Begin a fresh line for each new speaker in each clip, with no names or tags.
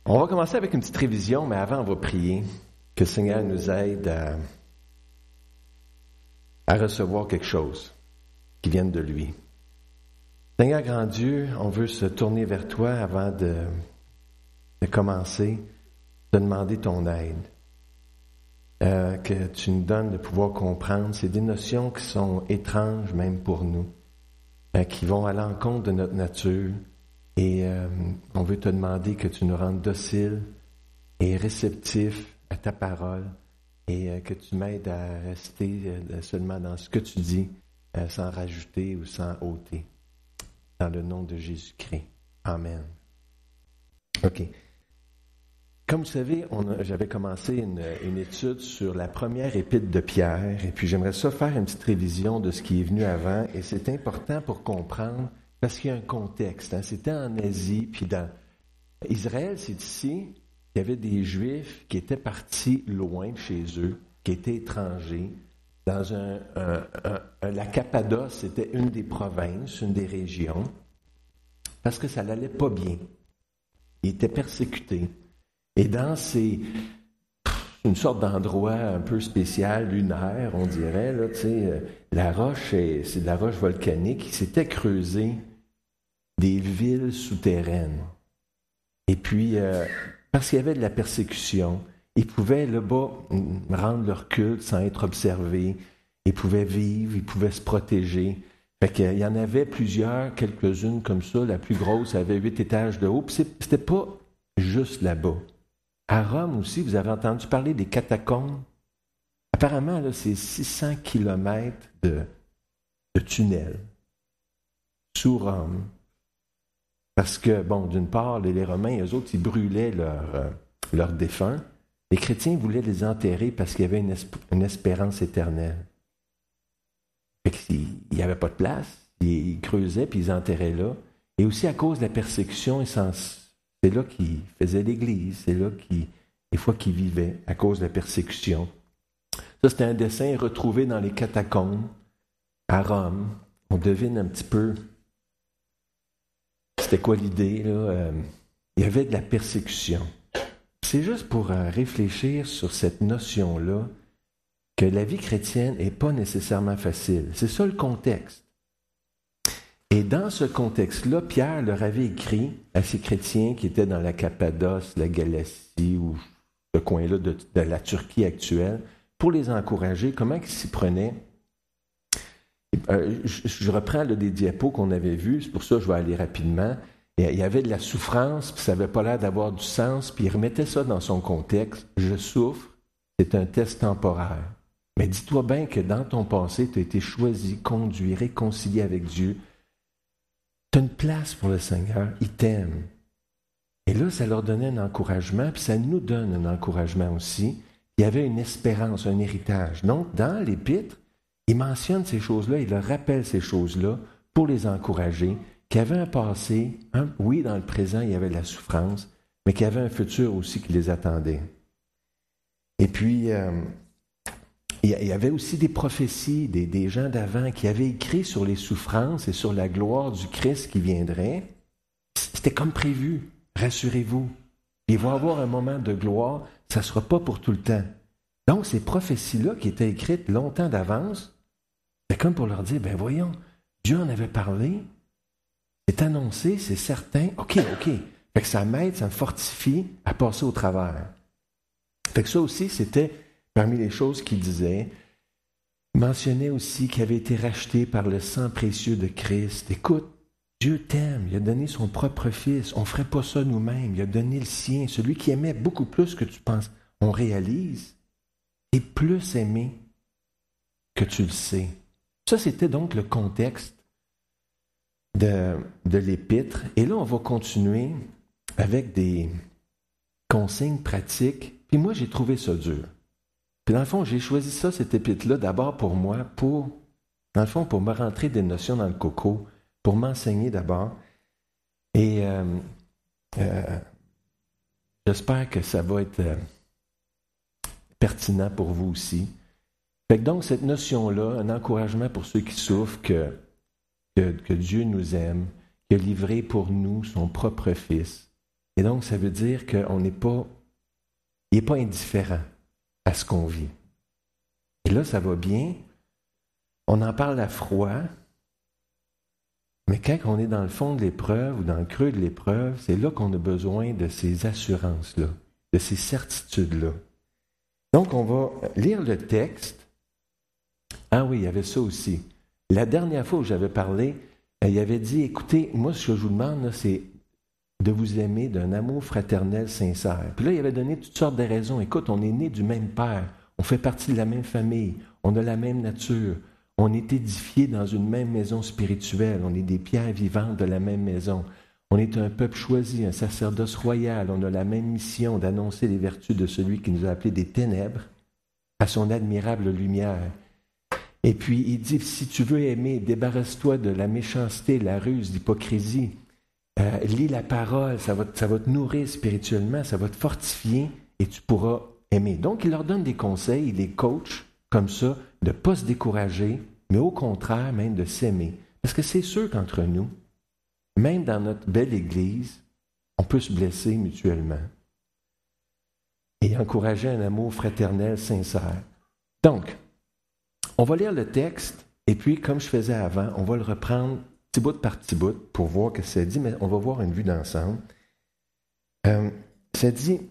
On va commencer avec une petite révision, mais avant, on va prier que le Seigneur nous aide à recevoir quelque chose qui vienne de lui. Seigneur grand Dieu, on veut se tourner vers toi avant de commencer, de demander ton aide. Que tu nous donnes de pouvoir comprendre. C'est des notions qui sont étranges même pour nous, qui vont à l'encontre de notre nature. Et on veut te demander que tu nous rendes dociles et réceptifs à ta parole et que tu m'aides à rester seulement dans ce que tu dis, sans rajouter ou sans ôter. Dans le nom de Jésus-Christ. Amen. OK. Comme vous savez, j'avais commencé une étude sur la première épître de Pierre, et puis j'aimerais ça faire une petite révision de ce qui est venu avant, et c'est important pour comprendre, parce qu'il y a un contexte. C'était en Asie, puis dans Israël, c'est ici, il y avait des Juifs qui étaient partis loin de chez eux, qui étaient étrangers. Dans la Cappadoce, c'était une des provinces, une des régions, parce que ça n'allait pas bien. Ils étaient persécutés. Et dans une sorte d'endroit un peu spécial, lunaire, on dirait, là, la roche, c'est de la roche volcanique, qui s'était creusée des villes souterraines. Et puis, parce qu'il y avait de la persécution, ils pouvaient là-bas rendre leur culte sans être observés, ils pouvaient vivre, ils pouvaient se protéger. Fait qu'il y en avait plusieurs, quelques-unes comme ça, la plus grosse avait 8 étages de haut, puis c'était pas juste là-bas. À Rome aussi, vous avez entendu parler des catacombes. Apparemment, là, c'est 600 kilomètres de tunnels sous Rome. Parce que, bon, d'une part, les Romains, eux autres, ils brûlaient leurs défunts. Les chrétiens voulaient les enterrer parce qu'il y avait une espérance éternelle. Fait qu'il n'y avait pas de place. Ils creusaient puis ils enterraient là. Et aussi à cause de la persécution, c'est là qu'ils faisaient l'Église. C'est là des fois qu'ils vivaient à cause de la persécution. Ça, c'était un dessin retrouvé dans les catacombes à Rome. On devine un petit peu c'était quoi l'idée, là. Il y avait de la persécution. C'est juste pour réfléchir sur cette notion-là que la vie chrétienne n'est pas nécessairement facile. C'est ça le contexte. Et dans ce contexte-là, Pierre leur avait écrit à ces chrétiens qui étaient dans la Cappadoce, la Galatie ou ce coin-là de la Turquie actuelle, pour les encourager, comment ils s'y prenaient. Je reprends là, des diapos qu'on avait vus, c'est pour ça que je vais aller rapidement. Il y avait de la souffrance, puis ça n'avait pas l'air d'avoir du sens, puis il remettait ça dans son contexte. Je souffre, c'est un test temporaire. Mais dis-toi bien que dans ton passé, tu as été choisi, conduit, réconcilié avec Dieu. Tu as une place pour le Seigneur, il t'aime. Et là, ça leur donnait un encouragement, puis ça nous donne un encouragement aussi. Il y avait une espérance, un héritage. Donc, dans l'Épître, il mentionne ces choses-là, il leur rappelle ces choses-là pour les encourager, qu'il y avait un passé, oui, dans le présent, il y avait de la souffrance, mais qu'il y avait un futur aussi qui les attendait. Et puis, il y avait aussi des prophéties, des gens d'avant qui avaient écrit sur les souffrances et sur la gloire du Christ qui viendrait. C'était comme prévu, rassurez-vous. Il va y avoir un moment de gloire, ça ne sera pas pour tout le temps. Donc, ces prophéties-là qui étaient écrites longtemps d'avance, c'est comme pour leur dire, ben voyons, Dieu en avait parlé, c'est annoncé, c'est certain, OK. Fait que ça m'aide, ça me fortifie à passer au travers. Fait que ça aussi, c'était parmi les choses qu'il disait. Il mentionnait aussi qu'il avait été racheté par le sang précieux de Christ. Écoute, Dieu t'aime, il a donné son propre Fils, on ne ferait pas ça nous-mêmes, il a donné le sien, celui qui aimait beaucoup plus que tu penses. On réalise, et plus aimé que tu le sais. Ça, c'était donc le contexte de l'Épître. Et là, on va continuer avec des consignes pratiques. Puis moi, j'ai trouvé ça dur. Puis dans le fond, j'ai choisi ça, cette Épître-là, d'abord pour moi, pour me rentrer des notions dans le coco, pour m'enseigner d'abord. Et j'espère que ça va être pertinent pour vous aussi. Fait que donc, cette notion-là, un encouragement pour ceux qui souffrent, que Dieu nous aime, qu'il a livré pour nous son propre Fils. Et donc, ça veut dire qu'il n'est pas indifférent à ce qu'on vit. Et là, ça va bien. On en parle à froid. Mais quand on est dans le fond de l'épreuve ou dans le creux de l'épreuve, c'est là qu'on a besoin de ces assurances-là, de ces certitudes-là. Donc, on va lire le texte. Ah oui, il y avait ça aussi. La dernière fois où j'avais parlé, il avait dit, écoutez, moi, ce que je vous demande, là, c'est de vous aimer d'un amour fraternel sincère. Puis là, il avait donné toutes sortes de raisons. Écoute, on est nés du même père, on fait partie de la même famille, on a la même nature, on est édifiés dans une même maison spirituelle, on est des pierres vivantes de la même maison. On est un peuple choisi, un sacerdoce royal, on a la même mission d'annoncer les vertus de celui qui nous a appelés des ténèbres à son admirable lumière. Et puis, il dit, si tu veux aimer, débarrasse-toi de la méchanceté, la ruse, l'hypocrisie. Lis la parole, ça va te nourrir spirituellement, ça va te fortifier et tu pourras aimer. Donc, il leur donne des conseils, il les coach comme ça, de ne pas se décourager, mais au contraire, même de s'aimer. Parce que c'est sûr qu'entre nous, même dans notre belle Église, on peut se blesser mutuellement et encourager un amour fraternel sincère. Donc, on va lire le texte, et puis, comme je faisais avant, on va le reprendre petit bout par petit bout pour voir ce que ça dit, mais on va voir une vue d'ensemble. Ça dit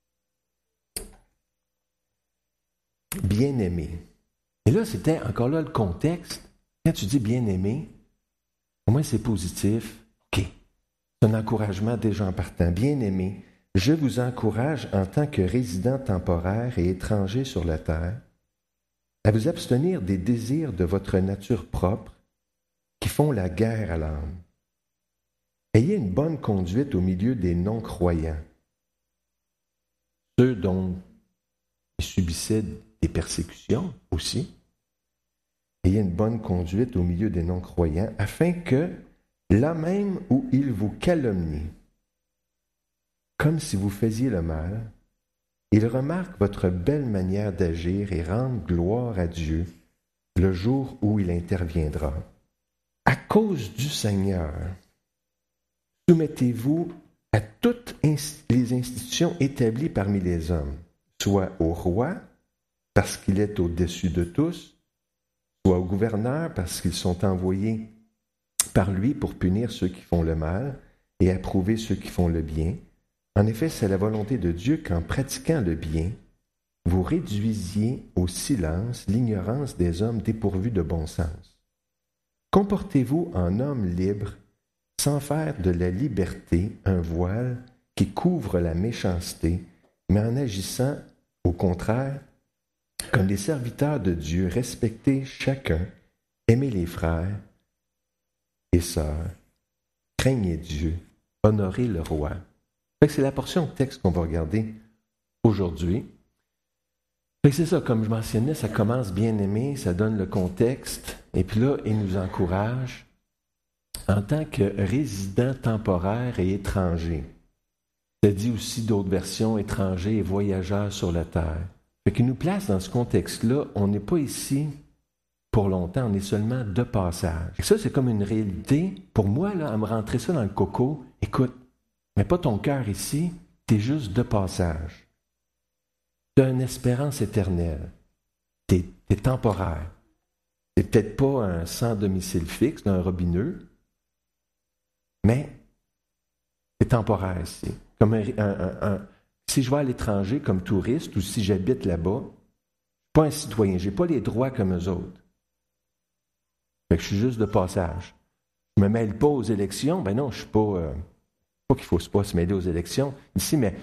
« bien-aimé ». Et là, c'était encore là le contexte. Quand tu dis « bien-aimé », au moins c'est positif. OK, c'est un encouragement déjà en partant. « Bien-aimé, je vous encourage en tant que résident temporaire et étranger sur la terre, à vous abstenir des désirs de votre nature propre qui font la guerre à l'âme. Ayez une bonne conduite au milieu des non-croyants, ceux dont ils subissaient des persécutions aussi. Ayez une bonne conduite au milieu des non-croyants, afin que, là même où ils vous calomnient, comme si vous faisiez le mal, ils remarquent votre belle manière d'agir et rendent gloire à Dieu le jour où il interviendra. À cause du Seigneur, soumettez-vous à toutes les institutions établies parmi les hommes, soit au roi, parce qu'il est au-dessus de tous, soit au gouverneur, parce qu'ils sont envoyés par lui pour punir ceux qui font le mal et approuver ceux qui font le bien. En effet, c'est la volonté de Dieu qu'en pratiquant le bien, vous réduisiez au silence l'ignorance des hommes dépourvus de bon sens. Comportez-vous en homme libre, sans faire de la liberté un voile qui couvre la méchanceté, mais en agissant, au contraire, comme des serviteurs de Dieu, respectez chacun, aimez les frères et sœurs, craignez Dieu, honorez le roi. C'est la portion de texte qu'on va regarder aujourd'hui. C'est ça, comme je mentionnais, ça commence bien aimé, ça donne le contexte, et puis là, il nous encourage en tant que résident temporaire et étranger. Ça dit aussi d'autres versions, étrangers et voyageurs sur la terre. Fait qu'il nous place dans ce contexte-là, on n'est pas ici pour longtemps, on est seulement de passage. Et ça, c'est comme une réalité. Pour moi, là, à me rentrer ça dans le coco, écoute, mets pas ton cœur ici, t'es juste de passage. T'as une espérance éternelle. T'es temporaire. T'es peut-être pas un sans domicile fixe, un robineux, mais t'es temporaire ici. Comme si je vais à l'étranger comme touriste ou si j'habite là-bas, je suis pas un citoyen, j'ai pas les droits comme eux autres. Fait que je suis juste de passage. Je me mêle pas aux élections, ben non, je suis pas... pas qu'il faut pas se mêler aux élections ici, mais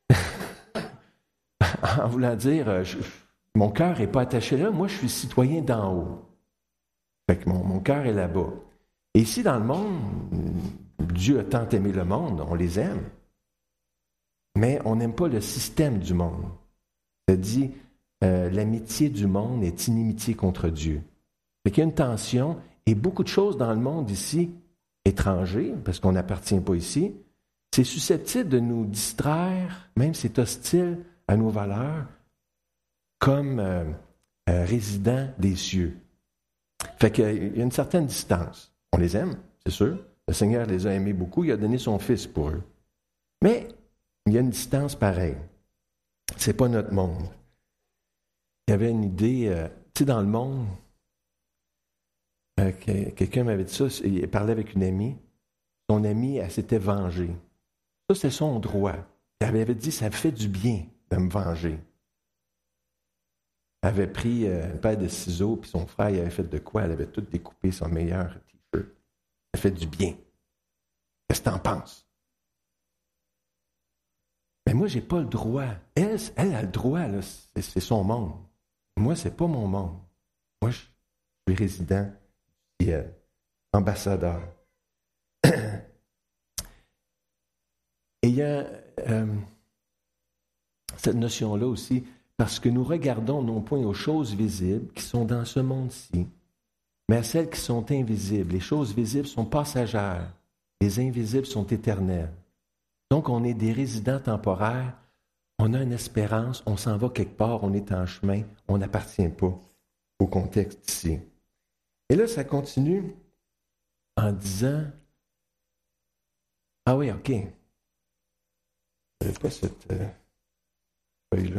en voulant dire, mon cœur n'est pas attaché là, moi je suis citoyen d'en haut. Fait que mon cœur est là-bas. Et ici dans le monde, Dieu a tant aimé le monde, on les aime, mais on n'aime pas le système du monde. Ça dit, l'amitié du monde est inimitié contre Dieu. Fait qu'il y a une tension, et beaucoup de choses dans le monde ici, étrangers, parce qu'on n'appartient pas ici, c'est susceptible de nous distraire, même c'est hostile à nos valeurs, comme résidents des cieux. Fait qu'il y a une certaine distance. On les aime, c'est sûr. Le Seigneur les a aimés beaucoup, il a donné son Fils pour eux. Mais Il y a une distance pareille. C'est pas notre monde. Il y avait une idée, tu sais, dans le monde, quelqu'un m'avait dit ça, il parlait avec une amie. Son amie, elle s'était vengée. Ça, c'est son droit. Elle avait dit, ça me fait du bien de me venger. Elle avait pris une paire de ciseaux, puis son frère, il avait fait de quoi? Elle avait tout découpé son meilleur t-shirt. Ça fait du bien. Qu'est-ce que t'en penses? Mais moi, j'ai pas le droit. Elle a le droit, là, c'est son monde. Moi, c'est pas mon monde. Moi, je suis résident du ciel, ambassadeur. Et il y a cette notion-là aussi, parce que nous regardons non point aux choses visibles qui sont dans ce monde-ci, mais à celles qui sont invisibles. Les choses visibles sont passagères, les invisibles sont éternelles. Donc, on est des résidents temporaires, on a une espérance, on s'en va quelque part, on est en chemin, on n'appartient pas au contexte ici. Et là, ça continue en disant, ah oui, OK, je n'avais pas cette feuille-là.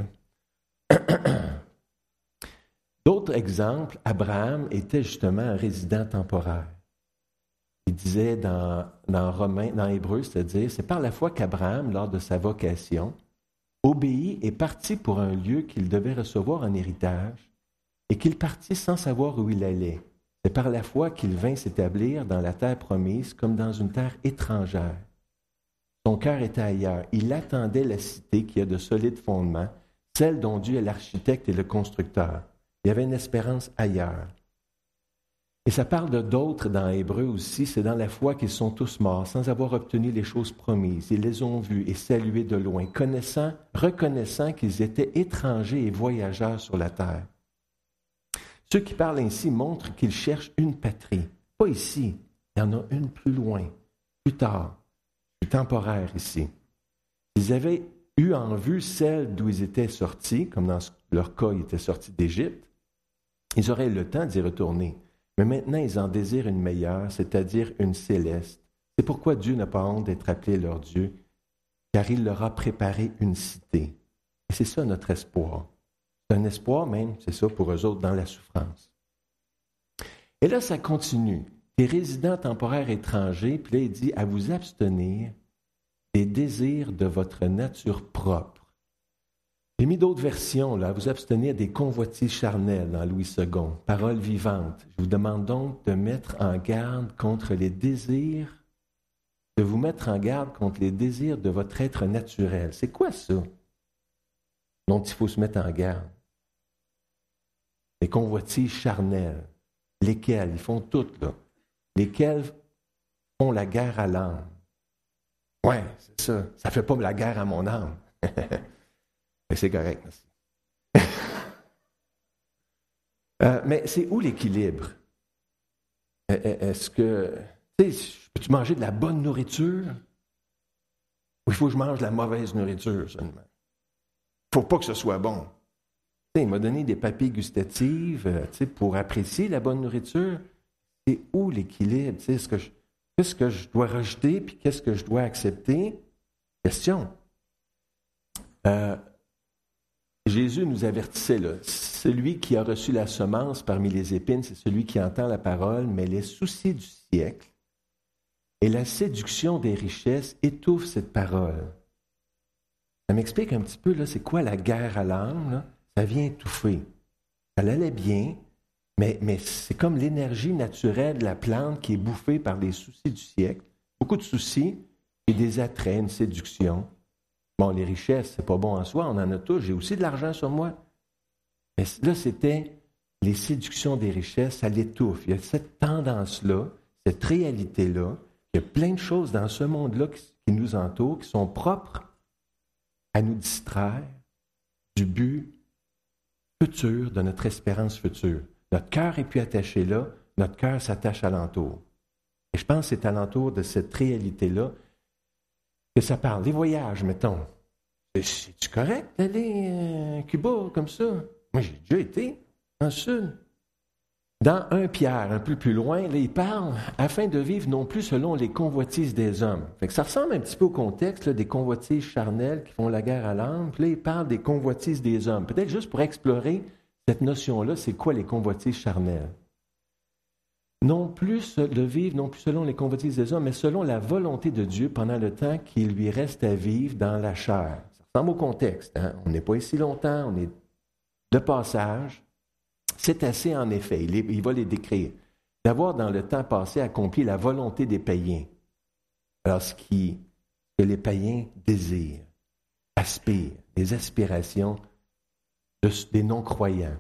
D'autres exemples, Abraham était justement un résident temporaire. Il disait dans Hébreu, c'est-à-dire, c'est par la foi qu'Abraham, lors de sa vocation, obéit et partit pour un lieu qu'il devait recevoir en héritage, et qu'il partit sans savoir où il allait. C'est par la foi qu'il vint s'établir dans la terre promise comme dans une terre étrangère. Son cœur était ailleurs. Il attendait la cité qui a de solides fondements, celle dont Dieu est l'architecte et le constructeur. Il y avait une espérance ailleurs. Et ça parle de d'autres dans Hébreu aussi, c'est dans la foi qu'ils sont tous morts, sans avoir obtenu les choses promises. Ils les ont vus et salués de loin, reconnaissant qu'ils étaient étrangers et voyageurs sur la terre. Ceux qui parlent ainsi montrent qu'ils cherchent une patrie. Pas ici, il y en a une plus loin, plus tard, plus temporaire ici. Ils avaient eu en vue celle d'où ils étaient sortis, comme dans leur cas, ils étaient sortis d'Égypte. Ils auraient le temps d'y retourner. Mais maintenant, ils en désirent une meilleure, c'est-à-dire une céleste. C'est pourquoi Dieu n'a pas honte d'être appelé leur Dieu, car il leur a préparé une cité. Et c'est ça notre espoir. C'est un espoir même, c'est ça pour eux autres, dans la souffrance. Et là, ça continue. Les résidents temporaires étrangers, puis là, il dit à vous abstenir des désirs de votre nature propre. J'ai mis d'autres versions, là, à vous abstenir des convoitises charnelles dans Louis II, parole vivante. Je vous demande donc de mettre en garde contre les désirs, de vous mettre en garde contre les désirs de votre être naturel. C'est quoi ça dont il faut se mettre en garde? Les convoitises charnelles, lesquelles, ils font toutes, là, lesquelles font la guerre à l'âme. Ouais, c'est ça. Ça ne fait pas la guerre à mon âme. Mais c'est correct, merci. Mais c'est où l'équilibre? Est-ce que, tu sais, peux-tu manger de la bonne nourriture? Ou il faut que je mange de la mauvaise nourriture seulement? Il ne faut pas que ce soit bon. Tu sais, il m'a donné des papilles gustatives, tu sais, pour apprécier la bonne nourriture. C'est où l'équilibre? Tu sais, qu'est-ce que je dois rejeter puis qu'est-ce que je dois accepter? Question. Jésus nous avertissait, là, celui qui a reçu la semence parmi les épines, c'est celui qui entend la parole, mais les soucis du siècle et la séduction des richesses étouffent cette parole. Ça m'explique un petit peu, là, c'est quoi la guerre à l'âme, là? Ça vient étouffer. Ça allait bien, mais c'est comme l'énergie naturelle de la plante qui est bouffée par les soucis du siècle. Beaucoup de soucis et des attraits, une séduction. Bon, les richesses, c'est pas bon en soi, on en a tous, j'ai aussi de l'argent sur moi. Mais là, c'était les séductions des richesses, ça l'étouffe. Il y a cette tendance-là, cette réalité-là, il y a plein de choses dans ce monde-là qui nous entourent, qui sont propres à nous distraire du but futur, de notre espérance future. Notre cœur est plus attaché là, notre cœur s'attache alentour. Et je pense que c'est alentour de cette réalité-là que ça parle. Les voyages, mettons. C'est-tu correct d'aller à Cuba comme ça? Moi, j'ai déjà été en Sud. Dans 1 Pierre, un peu plus loin, là, il parle « afin de vivre non plus selon les convoitises des hommes ». Fait que ça ressemble un petit peu au contexte là, des convoitises charnelles qui font la guerre à l'âme. Puis là, il parle des convoitises des hommes. Peut-être juste pour explorer cette notion-là, c'est quoi les convoitises charnelles? Non plus de vivre, non plus selon les convoitises des hommes, mais selon la volonté de Dieu pendant le temps qu'il lui reste à vivre dans la chair. Ça ressemble au contexte. Hein? On n'est pas ici longtemps, on est de passage. C'est assez, en effet, il va les décrire, d'avoir dans le temps passé accompli la volonté des païens. Alors, ce que les païens désirent, aspirent, les aspirations des non-croyants.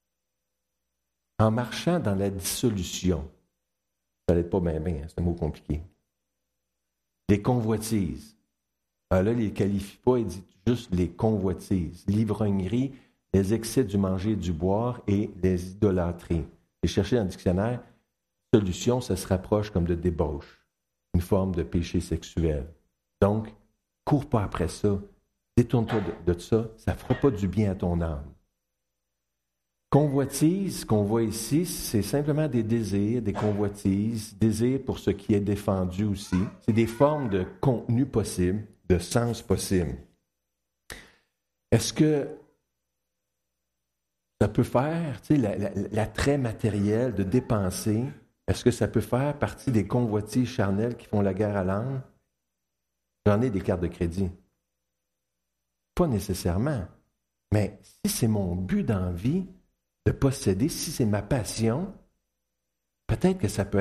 En marchant dans la dissolution, ça n'allait pas bien, c'est un mot compliqué. Les convoitises. Alors là, il ne les qualifie pas, il dit juste les convoitises. L'ivrognerie, les excès du manger et du boire et les idolâtries. J'ai cherché dans le dictionnaire, solution, ça se rapproche comme de débauche, une forme de péché sexuel. Donc, cours pas après ça, détourne-toi de ça, ça ne fera pas du bien à ton âme. Convoitise, ce qu'on voit ici, c'est simplement des désirs, des convoitises, désirs pour ce qui est défendu aussi. C'est des formes de contenu possible, de sens possible. Est-ce que ça peut faire, tu sais, l'attrait matériel de dépenser, est-ce que ça peut faire partie des convoitises charnelles qui font la guerre à l'âme? J'en ai des cartes de crédit. Pas nécessairement. Mais si c'est mon but dans la vie de posséder, si c'est ma passion, peut-être que ça peut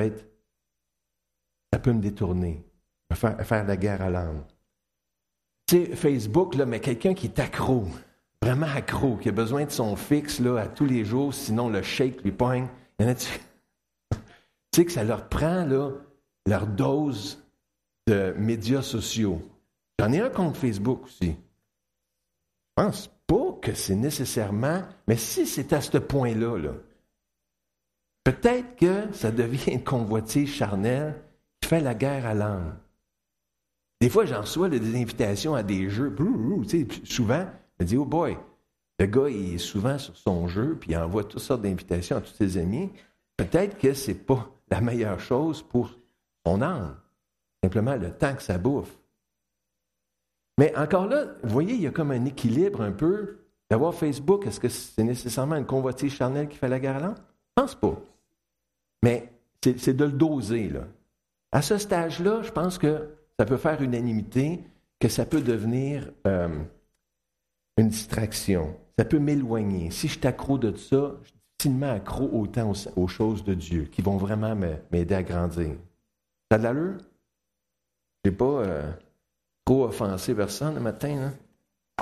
me détourner, faire la guerre à l'âme. Tu sais, Facebook, là, mais quelqu'un qui est accro, vraiment accro, qui a besoin de son fixe là, à tous les jours, sinon le shake lui pogne. Il y en a tu sais que ça leur prend là, leur dose de médias sociaux. J'en ai un compte Facebook aussi. Je pense pas que c'est nécessairement, mais si c'est à ce point-là, là, peut-être que ça devient une convoitise charnelle qui fait la guerre à l'âme. Des fois, j'en reçois des invitations à des jeux. Tu sais, souvent, je me dis, oh boy, le gars, il est souvent sur son jeu, puis il envoie toutes sortes d'invitations à tous ses amis. Peut-être que c'est pas la meilleure chose pour son âme. Simplement le temps que ça bouffe. Mais encore là, vous voyez, il y a comme un équilibre un peu. D'avoir Facebook, est-ce que c'est nécessairement une convoitise charnelle qui fait la guerre à l'âme? Je pense pas. Mais c'est de le doser, là. À ce stage-là, je pense que ça peut faire unanimité, que ça peut devenir une distraction. Ça peut m'éloigner. Si je suis accro de ça, je suis difficilement accro autant aux choses de Dieu, qui vont vraiment m'aider à grandir. Ça a de l'allure? Je n'ai pas trop offensé personne le matin, là.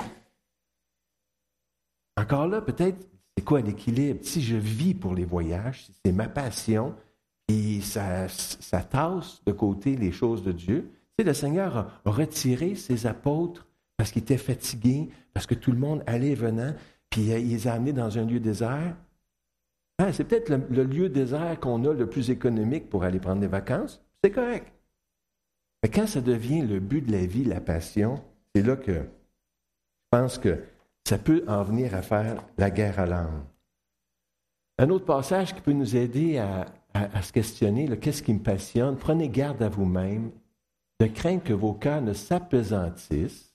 Encore là, peut-être, c'est quoi l'équilibre? Si je vis pour les voyages, si c'est ma passion, et ça tasse de côté les choses de Dieu. Tu sais, le Seigneur a retiré ses apôtres parce qu'ils étaient fatigués, parce que tout le monde allait et venant, puis il les a amenés dans un lieu désert. Ah, c'est peut-être le lieu désert qu'on a le plus économique pour aller prendre des vacances. C'est correct. Mais quand ça devient le but de la vie, la passion, c'est là que je pense que ça peut en venir à faire la guerre à l'âme. Un autre passage qui peut nous aider à se questionner, là, qu'est-ce qui me passionne? Prenez garde à vous-même, de craindre que vos cœurs ne s'apesantissent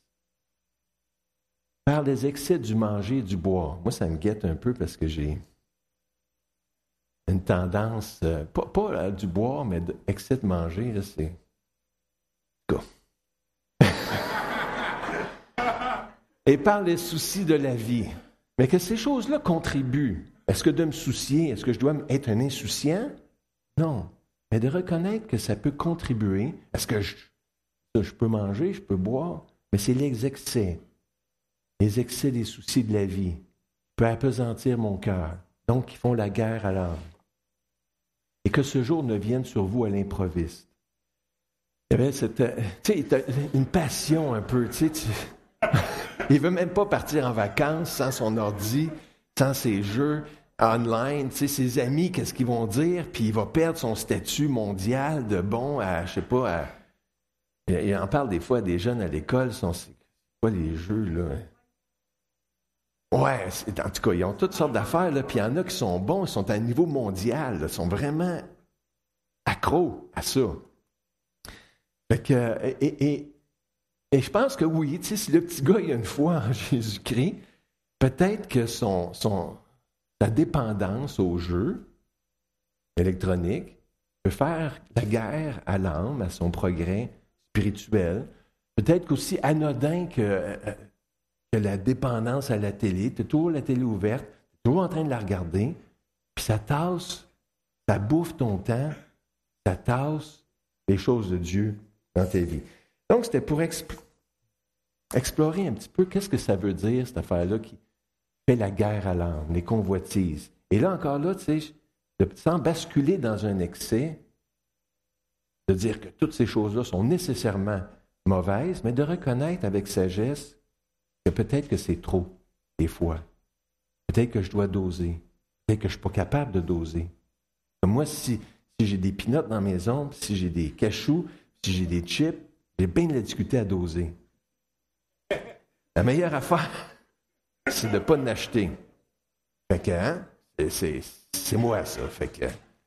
par les excès du manger et du boire. Moi, ça me guette un peu parce que j'ai une tendance, pas du boire, mais d'excès de manger, là, c'est... Et par les soucis de la vie. Mais que ces choses-là contribuent. Est-ce que de me soucier, est-ce que je dois être un insouciant? Non. Mais de reconnaître que ça peut contribuer. Est-ce que je peux manger, je peux boire? Mais c'est les excès des soucis de la vie qui peuvent appesantir mon cœur. Donc, qui font la guerre à l'âme. Et que ce jour ne vienne sur vous à l'improviste. Il y avait une passion un peu, il ne veut même pas partir en vacances sans son ordi, sans ses jeux online. Ses amis, qu'est-ce qu'ils vont dire? Puis il va perdre son statut mondial de bon à, je sais pas, il en parle des fois à des jeunes à l'école, c'est quoi les jeux, là? Ouais, en tout cas, ils ont toutes sortes d'affaires, là, puis il y en a qui sont bons, ils sont à un niveau mondial, là, ils sont vraiment accros à ça. Fait que, et je pense que oui, tu sais, si le petit gars il a une foi en Jésus-Christ, peut-être que sa dépendance au jeu électronique peut faire la guerre à l'âme, à son progrès spirituel. Peut-être qu'aussi anodin que la dépendance à la télé. Tu as toujours la télé ouverte, tu es toujours en train de la regarder, puis ça tasse, ça bouffe ton temps, ça tasse les choses de Dieu dans ta vie. Donc, c'était pour explorer un petit peu qu'est-ce que ça veut dire, cette affaire-là qui fait la guerre à l'âme, les convoitises. Et là, encore là, tu sais, sans basculer dans un excès, de dire que toutes ces choses-là sont nécessairement mauvaises, mais de reconnaître avec sagesse que peut-être que c'est trop, des fois. Peut-être que je dois doser. Peut-être que je ne suis pas capable de doser. Comme moi, si j'ai des peanuts dans la maison, si j'ai des cachous, si j'ai des chips, j'ai bien de la difficulté à doser. La meilleure affaire, c'est de ne pas en acheter. Fait que, hein, c'est moi, ça. Fait que...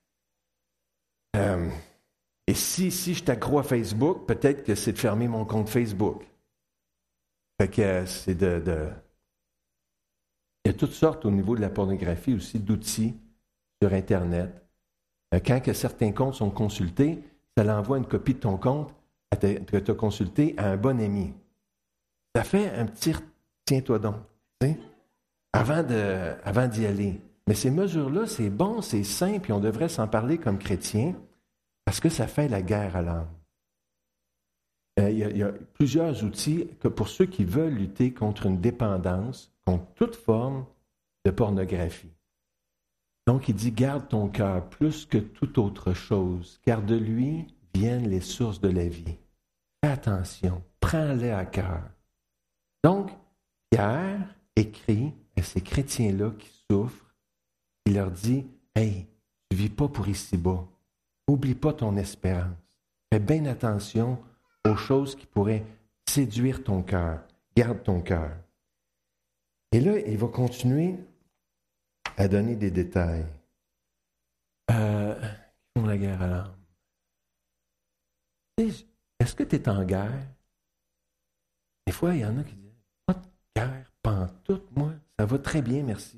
et si je t'accrois à Facebook, peut-être que c'est de fermer mon compte Facebook. Fait que c'est il y a toutes sortes au niveau de la pornographie aussi d'outils sur Internet. Quand que certains comptes sont consultés, ça l'envoie une copie de ton compte que tu as consulté à un bon ami. Ça fait un petit tiens-toi donc, tu sais, avant d'y aller. Mais ces mesures-là, c'est bon, c'est simple, et on devrait s'en parler comme chrétiens, parce que ça fait la guerre à l'âme. Il y a plusieurs outils que pour ceux qui veulent lutter contre une dépendance, contre toute forme de pornographie. Donc, il dit, garde ton cœur plus que toute autre chose, car de lui viennent les sources de la vie. Fais attention, prends-les à cœur. Donc, Pierre écrit à ces chrétiens-là qui souffrent, il leur dit, hey, tu ne vis pas pour ici-bas. Oublie pas ton espérance. Fais bien attention aux choses qui pourraient séduire ton cœur. Garde ton cœur. Et là, il va continuer à donner des détails. Qui font la guerre à l'âme. Est-ce que tu es en guerre? Des fois, il y en a qui disent, pas de guerre, pantoute, moi. Ça va très bien, merci.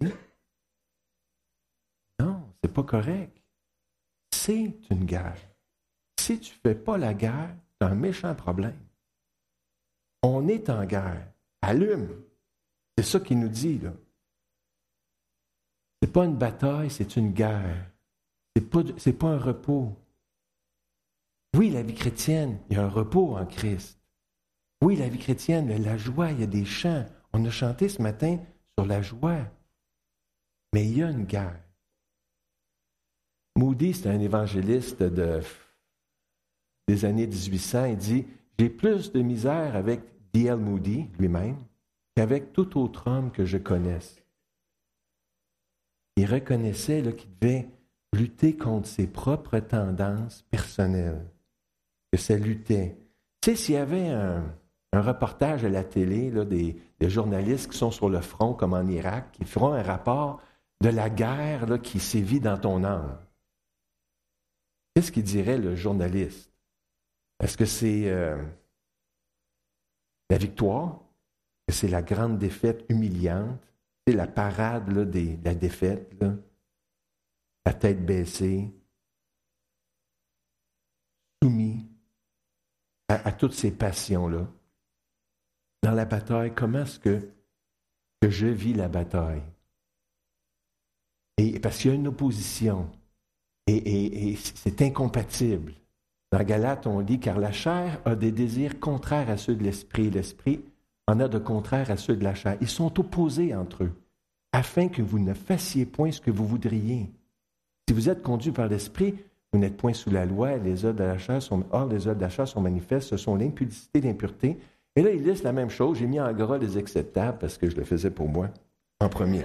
Non, c'est pas correct. C'est une guerre. Si tu ne fais pas la guerre, tu as un méchant problème. On est en guerre. Allume. C'est ça qu'il nous dit, là. C'est pas une bataille, c'est une guerre. C'est pas un repos. Oui, la vie chrétienne, il y a un repos en Christ. Oui, la vie chrétienne, la joie, il y a des chants. On a chanté ce matin sur la joie. Mais il y a une guerre. Moody, c'est un évangéliste des années 1800. Il dit, j'ai plus de misère avec D.L. Moody lui-même qu'avec tout autre homme que je connaisse. Il reconnaissait là, qu'il devait lutter contre ses propres tendances personnelles, que ça luttait. Tu sais, s'il y avait un reportage à la télé, là, des journalistes qui sont sur le front, comme en Irak, qui feront un rapport de la guerre là, qui sévit dans ton âme. Qu'est-ce qu'il dirait le journaliste? Est-ce que c'est la victoire? Est-ce que c'est la grande défaite humiliante? C'est la parade là, de la défaite, là, la tête baissée, soumis à toutes ces passions-là. Dans la bataille, comment est-ce que je vis la bataille? Et parce qu'il y a une opposition, et c'est incompatible. Dans Galates, on lit, car la chair a des désirs contraires à ceux de l'esprit, l'esprit en a de contraires à ceux de la chair. Ils sont opposés entre eux, afin que vous ne fassiez point ce que vous voudriez. Si vous êtes conduit par l'esprit, vous n'êtes point sous la loi, les œuvres de la chair sont manifestes, ce sont l'impudicité, l'impureté. Et là, il liste la même chose. J'ai mis en gras les acceptables parce que je le faisais pour moi, en premier.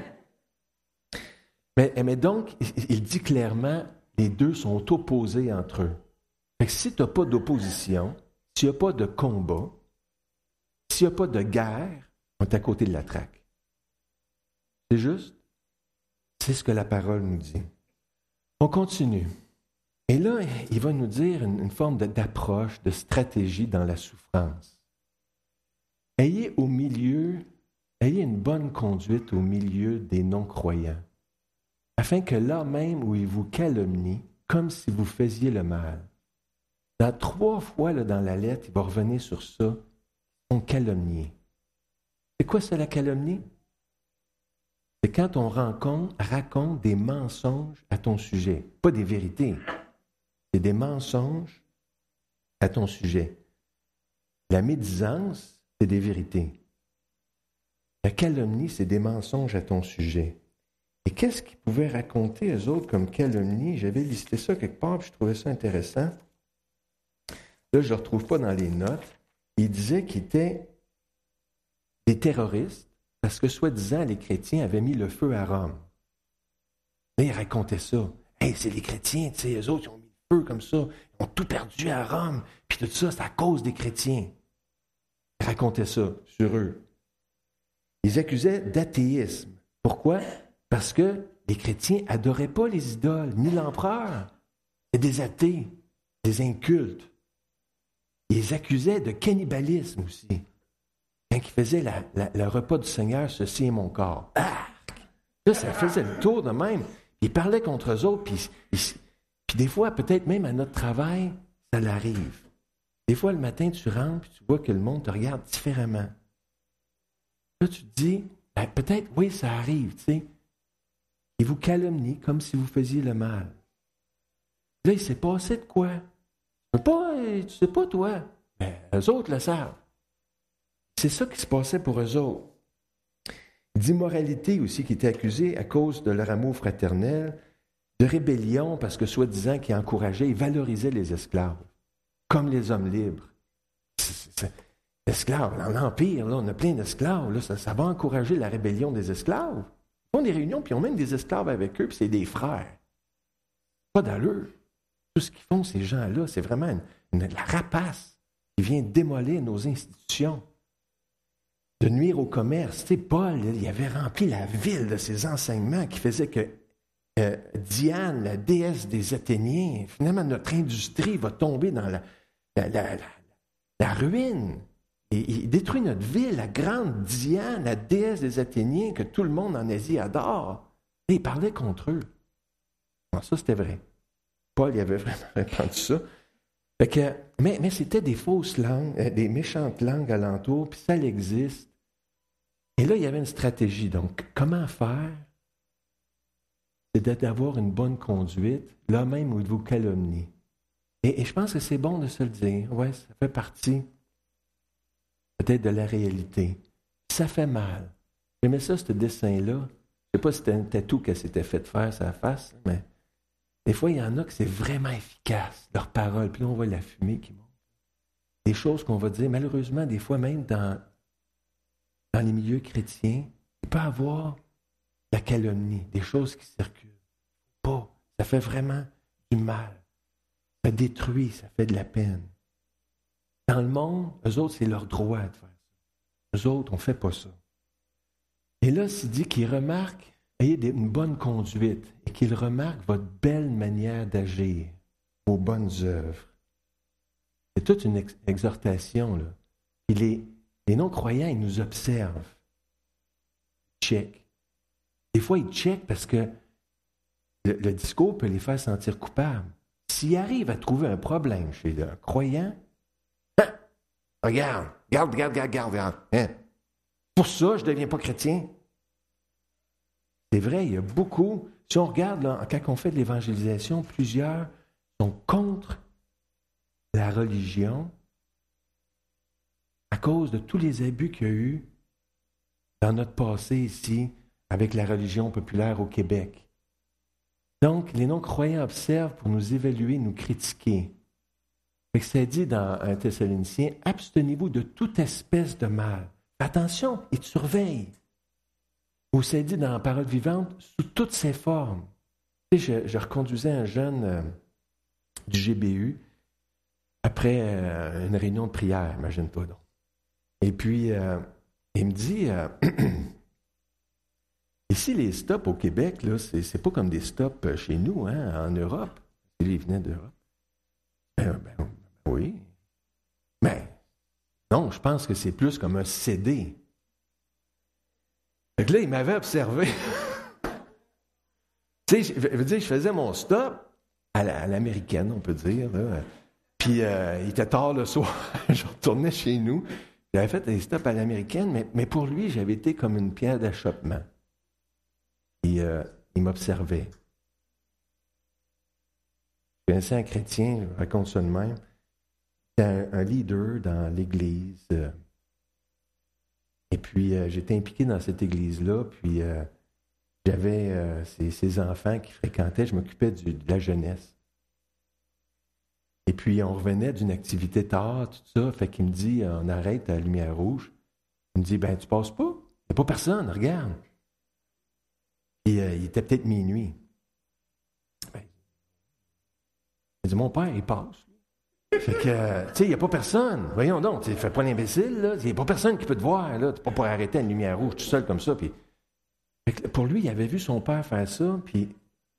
Mais donc, il dit clairement, les deux sont opposés entre eux. Fait que si tu n'as pas d'opposition, s'il n'y a pas de combat, s'il n'y a pas de guerre, on est à côté de la traque. C'est juste? C'est ce que la parole nous dit. On continue. Et là, il va nous dire une forme d'approche, de stratégie dans la souffrance. Ayez une bonne conduite au milieu des non-croyants, afin que là même où ils vous calomnient, comme si vous faisiez le mal. Dans 3 fois dans la lettre, il va revenir sur ça, on calomnie. C'est quoi ça, la calomnie? C'est quand on raconte des mensonges à ton sujet. Pas des vérités. C'est des mensonges à ton sujet. La médisance, c'est des vérités. La calomnie, c'est des mensonges à ton sujet. Et qu'est-ce qu'ils pouvaient raconter, eux autres, comme calomnie? J'avais listé ça quelque part, puis je trouvais ça intéressant. Là, je ne le retrouve pas dans les notes. Il disait qu'ils étaient des terroristes parce que, soi-disant, les chrétiens avaient mis le feu à Rome. Là, ils racontaient ça. Hey, c'est les chrétiens, tu sais, eux autres, ils ont mis le feu comme ça. Ils ont tout perdu à Rome. Puis tout ça, c'est à cause des chrétiens. Ils racontaient ça sur eux. Ils accusaient d'athéisme. Pourquoi? Parce que les chrétiens n'adoraient pas les idoles, ni l'empereur. C'est des athées, des incultes. Ils les accusaient de cannibalisme aussi. Quand ils faisaient le repas du Seigneur, ceci est mon corps. Ah! Là, ça faisait le tour de même. Ils parlaient contre eux autres, puis des fois, peut-être même à notre travail, ça l'arrive. Des fois, le matin, tu rentres, puis tu vois que le monde te regarde différemment. Là, tu te dis, peut-être, oui, ça arrive, tu sais. Ils vous calomnient comme si vous faisiez le mal. Là, il s'est passé de quoi? Tu sais pas, toi. Mais eux autres le savent. C'est ça qui se passait pour eux autres. D'immoralité aussi qui était accusée à cause de leur amour fraternel, de rébellion parce que soi-disant qu'ils encourageaient et valorisaient les esclaves, comme les hommes libres. Esclaves, dans l'Empire, là, on a plein d'esclaves, là, ça va encourager la rébellion des esclaves. Ils font des réunions, puis ils ont même des esclaves avec eux, puis c'est des frères. Pas d'allure. Tout ce qu'ils font, ces gens-là, c'est vraiment la rapace qui vient démolir nos institutions, de nuire au commerce. Tu sais, Paul, il avait rempli la ville de ses enseignements qui faisaient que Diane, la déesse des Athéniens, finalement, notre industrie va tomber dans la ruine. Et il détruit notre ville, la grande Diane, la déesse des Athéniens, que tout le monde en Asie adore. Et il parlait contre eux. Non, ça, c'était vrai. Paul, il avait vraiment répandu ça. Fait que, mais c'était des fausses langues, des méchantes langues alentour, puis ça existe. Et là, il y avait une stratégie. Donc, comment faire? C'est d'avoir une bonne conduite, là même où il vous calomnie. Et je pense que c'est bon de se le dire. Ouais, ça fait partie peut-être de la réalité. Ça fait mal. J'aimais ça, ce dessin-là. Je ne sais pas si c'était un tatou qu'elle s'était fait faire sa face, mais des fois, il y en a que c'est vraiment efficace, leurs paroles. Puis là, on voit la fumée qui monte. Des choses qu'on va dire, malheureusement, des fois même dans les milieux chrétiens, il peut y avoir la calomnie, des choses qui circulent. Pas. Ça fait vraiment du mal. Ça détruit, ça fait de la peine. Dans le monde, eux autres, c'est leur droit de faire ça. Eux autres, on ne fait pas ça. Et là, c'est dit qu'ils remarquent, ayez une bonne conduite et qu'ils remarquent votre belle manière d'agir, vos bonnes œuvres. C'est toute une exhortation, là. Et les non-croyants, ils nous observent. Ils checkent. Des fois, ils checkent parce que le discours peut les faire sentir coupables. S'ils arrivent à trouver un problème chez un croyant, regarde. Hein? Pour ça, je ne deviens pas chrétien. C'est vrai, il y a beaucoup. Si on regarde, là, quand on fait de l'évangélisation, plusieurs sont contre la religion à cause de tous les abus qu'il y a eu dans notre passé ici avec la religion populaire au Québec. Donc, les non-croyants observent pour nous évaluer, nous critiquer. C'est dit dans 1 Thessaloniciens, abstenez-vous de toute espèce de mal. Attention, il te surveille. Ou c'est dit dans la parole vivante, sous toutes ses formes. Tu sais, je reconduisais un jeune du GBU après une réunion de prière, imagine-toi donc. Et puis, il me dit, Ici, les stops au Québec, là, c'est pas comme des stops chez nous, hein, en Europe. Ils venaient d'Europe. Oui. Mais non, je pense que c'est plus comme un CD. Fait que là, il m'avait observé. Tu sais, je faisais mon stop à l'américaine, on peut dire. Là. Puis il était tard le soir, je retournais chez nous. J'avais fait des stops à l'américaine, mais pour lui, j'avais été comme une pierre d'achoppement. Et il m'observait. Je connaissais un chrétien, je raconte ça de même. C'était un leader dans l'Église. Et puis, j'étais impliqué dans cette Église-là. Puis, j'avais ces enfants qui fréquentaient. Je m'occupais de la jeunesse. Et puis, on revenait d'une activité tard, tout ça. Fait qu'il me dit, on arrête à la lumière rouge. Il me dit, ben, tu passes pas? Il n'y a pas personne, regarde. Et il était peut-être minuit. Ben, il dit, mon père, il passe. Fait que, tu sais, il n'y a pas personne. Voyons donc, fais pas l'imbécile, là. Il n'y a pas personne qui peut te voir, là. Tu n'es pas pour arrêter à une lumière rouge tout seul comme ça. Puis, pour lui, il avait vu son père faire ça, puis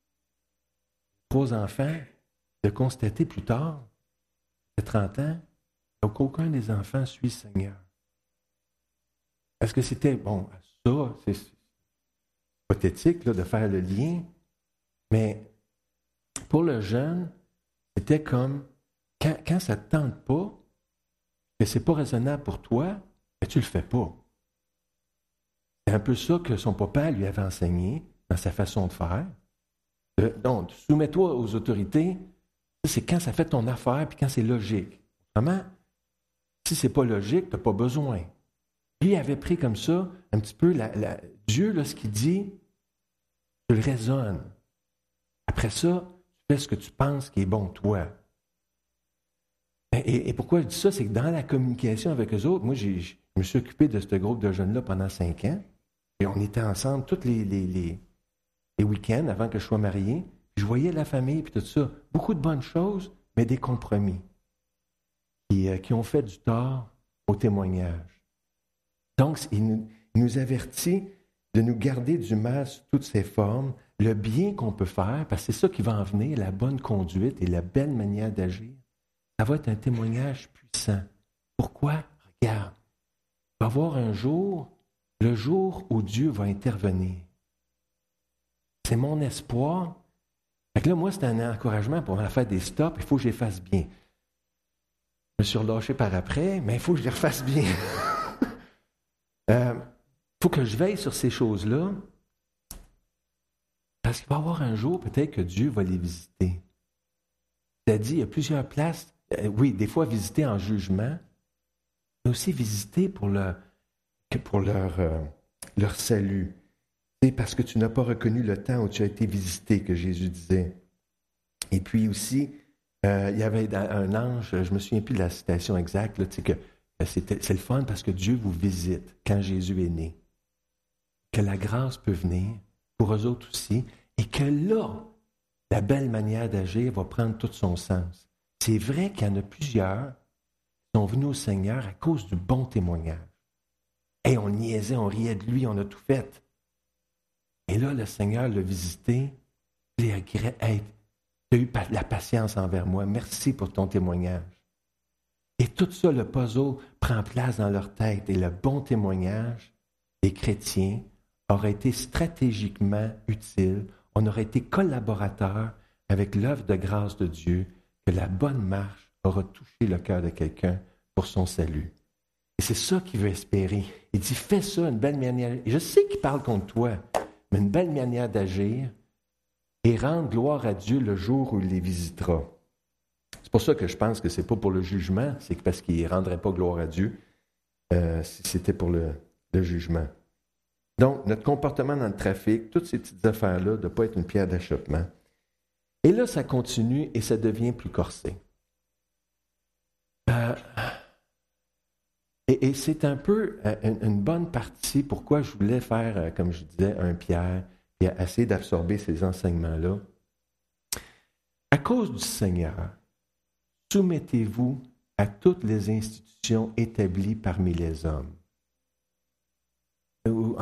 3 enfants, de constater plus tard, de 30 ans, qu'aucun des enfants suit le Seigneur. Parce que c'était, bon, ça, c'est hypothétique, là, de faire le lien, mais pour le jeune, c'était comme, quand ça ne te tente pas, que ce n'est pas raisonnable pour toi, ben tu ne le fais pas. C'est un peu ça que son papa lui avait enseigné dans sa façon de faire. Donc, soumets-toi aux autorités, c'est quand ça fait ton affaire puis quand c'est logique. Autrement, si c'est pas logique, tu n'as pas besoin. Lui avait pris comme ça un petit peu Dieu, là, ce qu'il dit, tu le raisonnes. Après ça, tu fais ce que tu penses qui est bon toi. Et pourquoi je dis ça? C'est que dans la communication avec eux autres, moi, je me suis occupé de ce groupe de jeunes-là pendant 5 ans. Et on était ensemble tous les week-ends avant que je sois marié. Puis je voyais la famille puis tout ça. Beaucoup de bonnes choses, mais des compromis qui ont fait du tort au témoignage. Donc, il nous avertit de nous garder du mal sous toutes ses formes, le bien qu'on peut faire, parce que c'est ça qui va en venir, la bonne conduite et la belle manière d'agir. Ça va être un témoignage puissant. Pourquoi? Regarde, il va y avoir un jour, le jour où Dieu va intervenir. C'est mon espoir. Fait que là, moi, c'est un encouragement pour faire des stops. Il faut que je les fasse bien. Je me suis relâché par après, mais il faut que je les refasse bien. Il faut que je veille sur ces choses-là. Parce qu'il va y avoir un jour, peut-être que Dieu va les visiter. C'est-à-dire, il y a plusieurs places. Oui, des fois visiter en jugement, mais aussi visiter pour leur salut. C'est parce que tu n'as pas reconnu le temps où tu as été visité, que Jésus disait. Et puis aussi, il y avait un ange, je me souviens plus de la citation exacte, là, que c'est le fun parce que Dieu vous visite quand Jésus est né. Que la grâce peut venir pour eux autres aussi, et que là, la belle manière d'agir va prendre tout son sens. C'est vrai qu'il y en a plusieurs qui sont venus au Seigneur à cause du bon témoignage. Et on niaisait, on riait de lui, on a tout fait. Et là, le Seigneur l'a visité. Il a dit, hey, tu as eu la patience envers moi. Merci pour ton témoignage. Et tout ça, le puzzle prend place dans leur tête. Et le bon témoignage des chrétiens aurait été stratégiquement utile. On aurait été collaborateurs avec l'œuvre de grâce de Dieu, que la bonne marche aura touché le cœur de quelqu'un pour son salut. Et c'est ça qu'il veut espérer. Il dit, fais ça, une belle manière. Et je sais qu'il parle contre toi, mais une belle manière d'agir et rendre gloire à Dieu le jour où il les visitera. C'est pour ça que je pense que c'est pas pour le jugement, c'est parce qu'il ne rendrait pas gloire à Dieu si c'était pour le jugement. Donc, notre comportement dans le trafic, toutes ces petites affaires-là, de ne pas être une pierre d'achoppement. Et là, ça continue et ça devient plus corsé. Et c'est un peu une bonne partie pourquoi je voulais faire, comme je disais, un Pierre, et essayer d'absorber ces enseignements-là. À cause du Seigneur, soumettez-vous à toutes les institutions établies parmi les hommes.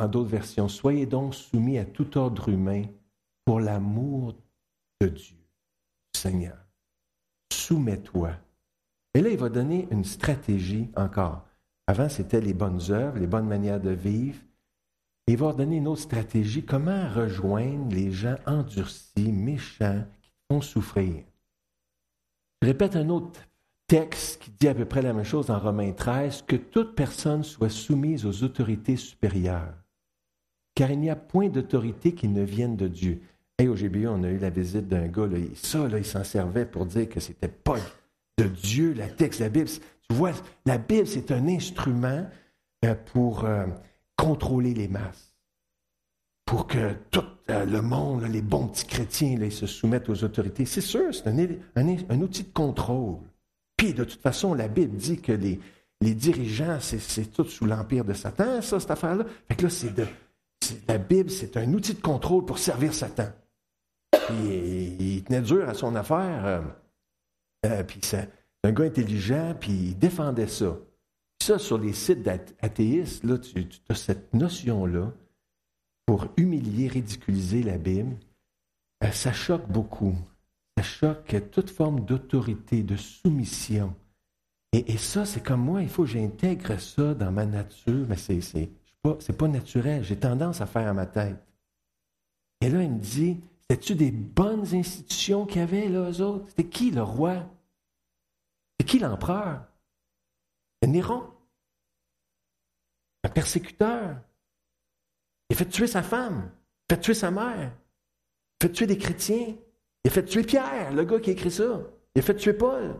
en d'autres versions, soyez donc soumis à tout ordre humain pour l'amour de Dieu, du Seigneur. Soumets-toi. Et là, il va donner une stratégie encore. Avant, c'était les bonnes œuvres, les bonnes manières de vivre. Et il va donner une autre stratégie, comment rejoindre les gens endurcis, méchants, qui font souffrir. Je répète un autre texte qui dit à peu près la même chose dans Romains 13, que toute personne soit soumise aux autorités supérieures, car il n'y a point d'autorité qui ne vienne de Dieu. Hey, au GBU, on a eu la visite d'un gars, là, il s'en servait pour dire que c'était pas de Dieu, la texte, la Bible. Tu vois, la Bible, c'est un instrument pour contrôler les masses, pour que tout le monde, les bons petits chrétiens, là, ils se soumettent aux autorités. C'est sûr, c'est un outil de contrôle. Puis, de toute façon, la Bible dit que les dirigeants, c'est tout sous l'empire de Satan, ça, cette affaire-là. Fait que là, la Bible, c'est un outil de contrôle pour servir Satan. Puis, il tenait dur à son affaire. Puis, c'est un gars intelligent, puis il défendait ça. Puis ça, sur les sites d'athéistes, là, tu as cette notion-là pour humilier, ridiculiser la Bible. Ça choque beaucoup. Ça choque toute forme d'autorité, de soumission. Et ça, c'est comme moi, il faut que j'intègre ça dans ma nature, mais c'est pas naturel. J'ai tendance à faire à ma tête. Et là, il me dit, c'était-tu des bonnes institutions qu'il y avait, là, eux autres? C'était qui, le roi? C'était qui, l'empereur? C'était Néron. Un persécuteur. Il a fait tuer sa femme. Il a fait tuer sa mère. Il a fait tuer des chrétiens. Il a fait tuer Pierre, le gars qui a écrit ça. Il a fait tuer Paul.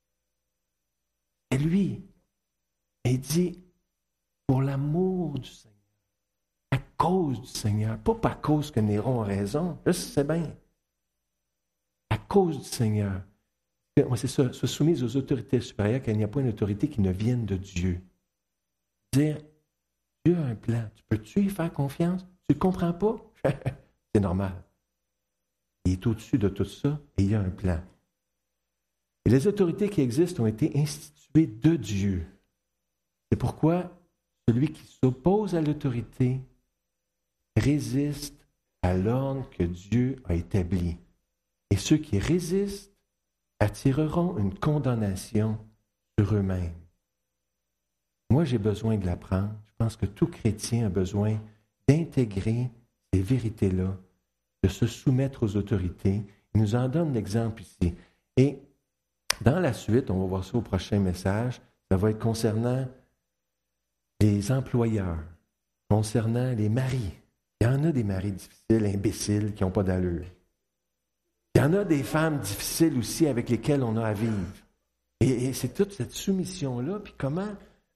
Et lui, il dit, pour l'amour du Seigneur, à cause du Seigneur, pas par cause que Néron a raison, là c'est bien, à cause du Seigneur. C'est ça, se soumise aux autorités supérieures, car il n'y a pas une autorité qui ne vienne de Dieu. Dire, Dieu a un plan, tu peux-tu y faire confiance? Tu ne le comprends pas? C'est normal. Il est au-dessus de tout ça et il y a un plan. Et les autorités qui existent ont été instituées de Dieu. C'est pourquoi celui qui s'oppose à l'autorité résiste à l'ordre que Dieu a établi. Et ceux qui résistent attireront une condamnation sur eux-mêmes. Moi, j'ai besoin de l'apprendre. Je pense que tout chrétien a besoin d'intégrer ces vérités-là, de se soumettre aux autorités. Il nous en donne l'exemple ici. Et dans la suite, on va voir ça au prochain message, ça va être concernant les employeurs, concernant les maris. Il y en a des maris difficiles, imbéciles, qui n'ont pas d'allure. Il y en a des femmes difficiles aussi avec lesquelles on a à vivre. Et c'est toute cette soumission-là, puis comment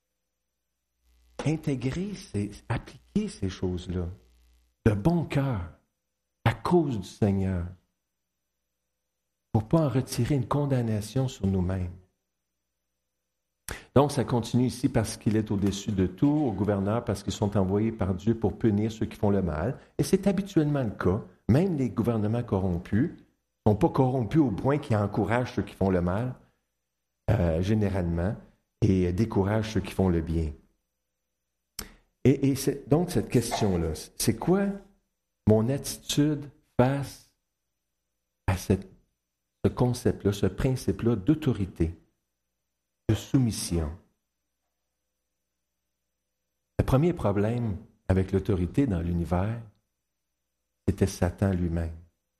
intégrer, appliquer ces choses-là de bon cœur, à cause du Seigneur, pour ne pas en retirer une condamnation sur nous-mêmes. Donc, ça continue ici parce qu'il est au-dessus de tout, au gouverneur, parce qu'ils sont envoyés par Dieu pour punir ceux qui font le mal. Et c'est habituellement le cas. Même les gouvernements corrompus ne sont pas corrompus au point qu'ils encouragent ceux qui font le mal, généralement, et découragent ceux qui font le bien. Et c'est donc cette question-là, c'est quoi mon attitude face à ce concept-là, ce principe-là d'autorité, de soumission? Le premier problème avec l'autorité dans l'univers, c'était Satan lui-même.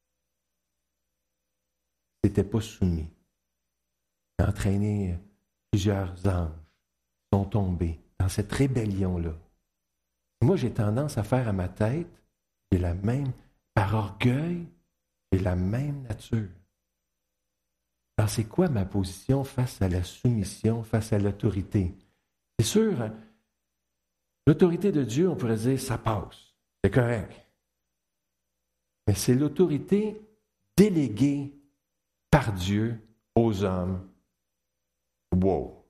Il n'était pas soumis. Il a entraîné plusieurs anges qui sont tombés dans cette rébellion-là. Moi, j'ai tendance à faire à ma tête, j'ai la même, par orgueil, j'ai la même nature. Alors, c'est quoi ma position face à la soumission, face à l'autorité? C'est sûr, hein, l'autorité de Dieu, on pourrait dire, ça passe, c'est correct. Mais c'est l'autorité déléguée par Dieu aux hommes. Wow!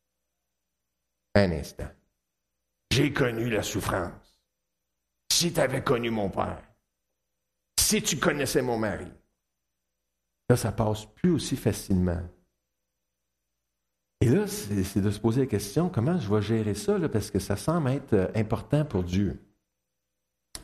Un instant. J'ai connu la souffrance. Si tu avais connu mon père, si tu connaissais mon mari, là, ça passe plus aussi facilement. Et là, c'est de se poser la question, comment je vais gérer ça, là, parce que ça semble être important pour Dieu.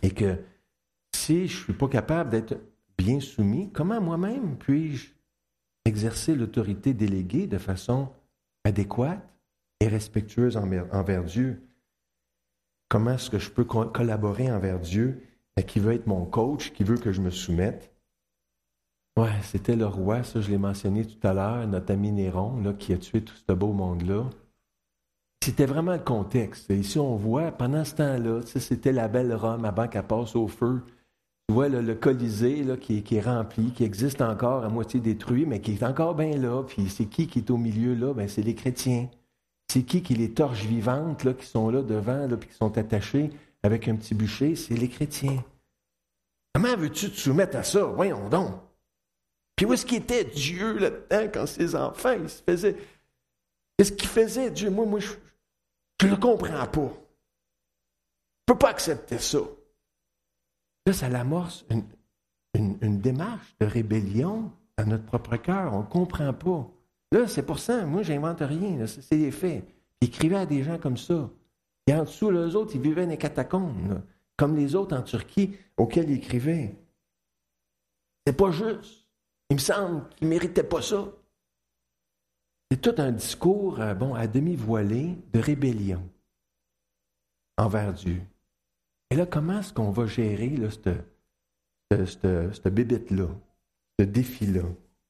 Et que si je ne suis pas capable d'être bien soumis, comment moi-même puis-je exercer l'autorité déléguée de façon adéquate et respectueuse envers Dieu? Comment est-ce que je peux collaborer envers Dieu qui veut être mon coach, qui veut que je me soumette? Ouais, c'était le roi, ça je l'ai mentionné tout à l'heure, notre ami Néron, là, qui a tué tout ce beau monde-là. C'était vraiment le contexte. Et ici, on voit, pendant ce temps-là, c'était la belle Rome avant qu'elle passe au feu. Tu vois le Colisée là, qui est rempli, qui existe encore à moitié détruit, mais qui est encore bien là. Puis c'est qui est au milieu là? Ben, c'est les chrétiens. C'est qui est les torches vivantes là, qui sont là devant, là, puis qui sont attachées avec un petit bûcher? C'est les chrétiens. Comment veux-tu te soumettre à ça? Voyons donc. Puis où est-ce qu'il était Dieu là-dedans quand ses enfants, ils se faisaient... Qu'est-ce qu'il faisait, Dieu? Moi, je ne le comprends pas. Je ne peux pas accepter ça. Là, ça l'amorce une démarche de rébellion à notre propre cœur. On ne comprend pas. Là, c'est pour ça, moi, j'invente rien. Là, c'est des faits. Il écrivait à des gens comme ça. Et en dessous, les autres, ils vivaient dans les catacombes, là, comme les autres en Turquie auxquels il écrivait. C'est pas juste. Il me semble qu'il ne méritait pas ça. C'est tout un discours, à demi voilé, de rébellion envers Dieu. Et là, comment est-ce qu'on va gérer là, cette bébête-là, ce défi-là?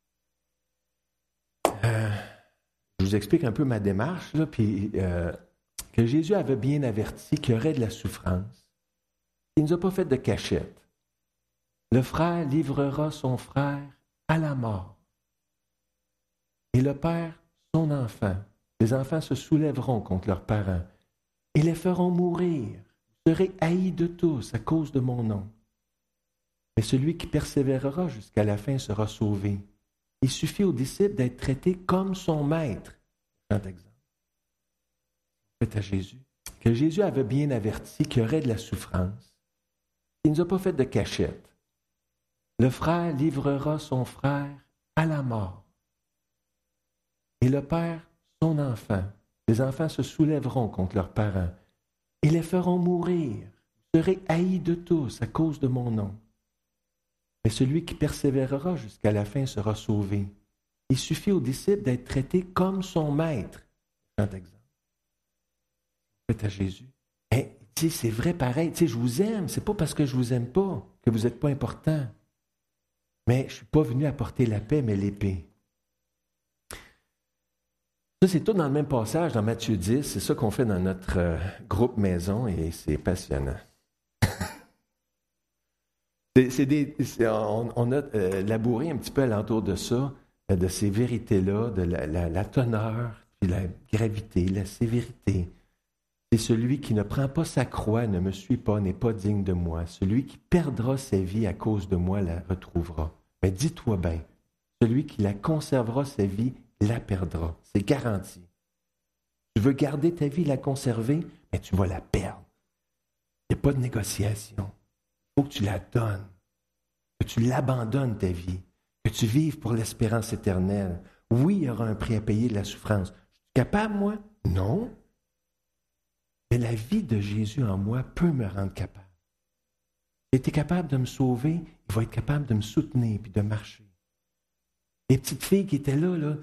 Je vous explique un peu ma démarche, là, puis que Jésus avait bien averti qu'il y aurait de la souffrance. Il ne nous a pas fait de cachette. Le frère livrera son frère à la mort. Et le père, son enfant. Les enfants se soulèveront contre leurs parents et les feront mourir. Vous serez haïs de tous à cause de mon nom. Mais celui qui persévérera jusqu'à la fin sera sauvé. Il suffit aux disciples d'être traités comme son maître. Un exemple. Faites à Jésus. Que Jésus avait bien averti qu'il y aurait de la souffrance. Il ne nous a pas fait de cachette. Le frère livrera son frère à la mort. Et le père, son enfant. Les enfants se soulèveront contre leurs parents et les feront mourir. Vous serez haïs de tous à cause de mon nom. Mais celui qui persévérera jusqu'à la fin sera sauvé. Il suffit aux disciples d'être traités comme son maître. Un exemple. Faites à Jésus. C'est vrai pareil. Je vous aime. C'est pas parce que je vous aime pas que vous n'êtes pas important. Mais je ne suis pas venu apporter la paix, mais l'épée. Ça, c'est tout dans le même passage, dans Matthieu 10. C'est ça qu'on fait dans notre groupe maison et c'est passionnant. On a labouré un petit peu alentour de ça, de ces vérités-là, de la teneur, puis la gravité, la sévérité. C'est celui qui ne prend pas sa croix, ne me suit pas, n'est pas digne de moi. Celui qui perdra sa vie à cause de moi la retrouvera. Mais dis-toi bien, celui qui la conservera sa vie la perdra. C'est garanti. Tu veux garder ta vie, la conserver, mais tu vas la perdre. Il n'y a pas de négociation. Il faut que tu la donnes, que tu l'abandonnes ta vie, que tu vives pour l'espérance éternelle. Oui, il y aura un prix à payer de la souffrance. Je suis capable, moi? Non. Mais la vie de Jésus en moi peut me rendre capable. Il était capable de me sauver, il va être capable de me soutenir et de marcher. Les petites filles qui étaient là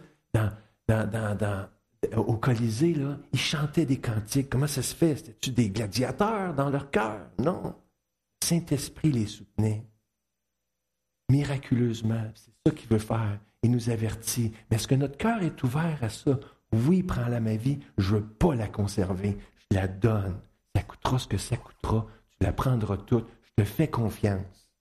au Colisée, là, ils chantaient des cantiques. Comment ça se fait? C'était-tu des gladiateurs dans leur cœur? Non. Le Saint-Esprit les soutenait. Miraculeusement, c'est ça qu'il veut faire. Il nous avertit. Mais est-ce que notre cœur est ouvert à ça? Oui, prends-la ma vie, je ne veux pas la conserver. Je la donne. Ça coûtera ce que ça coûtera. Tu la prendras toute. Je te fais confiance.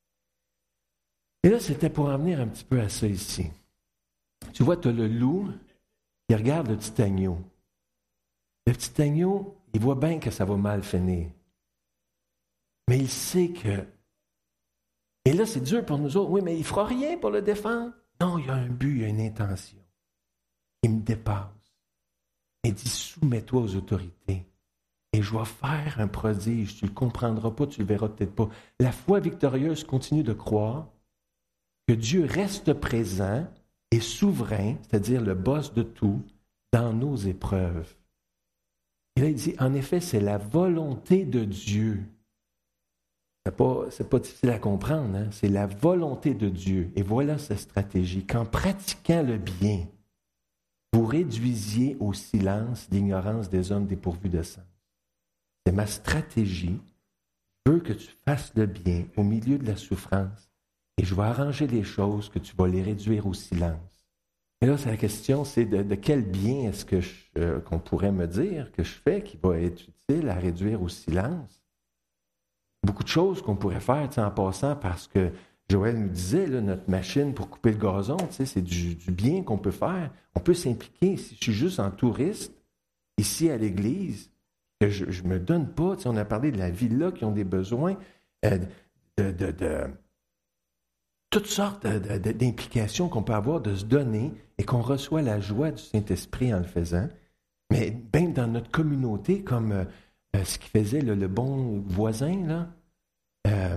Et là, c'était pour en venir un petit peu à ça ici. Tu vois, tu as le loup qui regarde le petit agneau. Le petit agneau, il voit bien que ça va mal finir. Mais il sait que... Et là, c'est dur pour nous autres. Oui, mais il ne fera rien pour le défendre. Non, il y a un but, il y a une intention. Il me dépasse. Il dit, soumets-toi aux autorités. Et je vais faire un prodige. Tu ne le comprendras pas, tu ne le verras peut-être pas. La foi victorieuse continue de croire que Dieu reste présent et souverain, c'est-à-dire le boss de tout, dans nos épreuves. Et là, il dit, en effet, c'est la volonté de Dieu c'est pas difficile à comprendre, hein? C'est la volonté de Dieu. Et voilà sa stratégie. Qu'en pratiquant le bien, vous réduisiez au silence l'ignorance des hommes dépourvus de sens. C'est ma stratégie. Je veux que tu fasses le bien au milieu de la souffrance et je vais arranger les choses, que tu vas les réduire au silence. Et là, c'est la question, c'est de quel bien est-ce que qu'on pourrait me dire que je fais qui va être utile à réduire au silence? Beaucoup de choses qu'on pourrait faire en passant parce que Joël nous disait, là, notre machine pour couper le gazon, c'est du bien qu'on peut faire. On peut s'impliquer. Si je suis juste en touriste, ici à l'église, que je ne me donne pas, on a parlé de la villa qui ont des besoins, de toutes sortes d'implications qu'on peut avoir, de se donner et qu'on reçoit la joie du Saint-Esprit en le faisant. Mais même dans notre communauté, comme ce qui faisait le bon voisin, là,